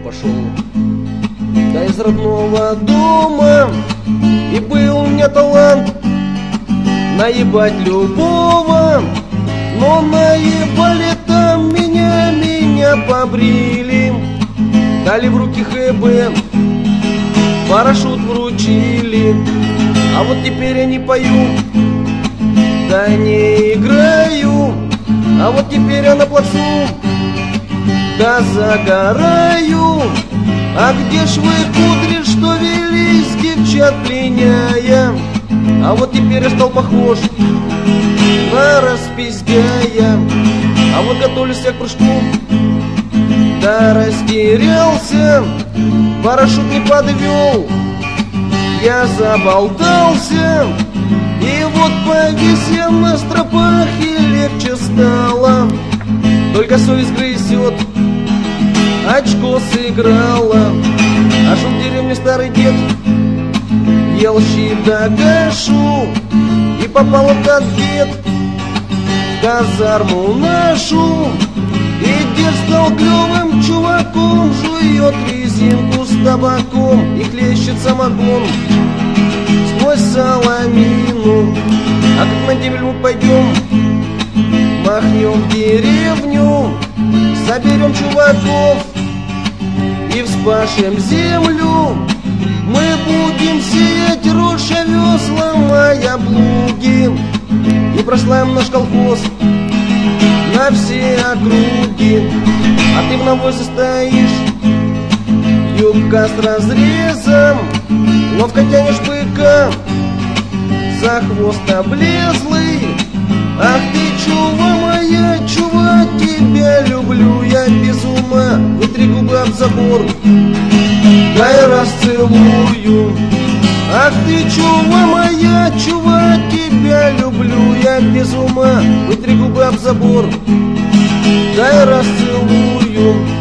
пошел. Да из родного дома, и был у меня талант наебать любого, но наебали там меня побрили, дали в руки ХБ, парашют вручили. А вот теперь я не пою, да не играю, а вот теперь я на плацу, да загораю. А где ж вы, кудри, что велись, девчат пленяя? А вот теперь я стал похож на распиздяя. А вот готовлюсь я к прыжку, да растерялся, парашют не подвел, я заболтался. И вот повис я на стропах, и легче стало, только совесть грызет, очко сыграла. А жил в деревне старый дед, ел щи да кашу, и попал в конфет в казарму нашу. И дед стал клевым чуваком, жует резинку с табаком и хлещет самогон сквозь соломину. А как на землю пойдем, махнем в деревню, соберем чуваков и вспашем землю. Мы будем сеять рожь, овес, ломая плуги, и прославим наш колхоз на все округи. А ты в навозе стоишь, юбка с разрезом, ловко тянешь быка за хвост облезлый. Ах ты, чува моя, чува, тебя люблю я без ума. Вытри губы об забор, дай расцелую. Ах ты, чува моя, чува, тебя люблю я без ума. Вытри губы об забор, дай расцелую.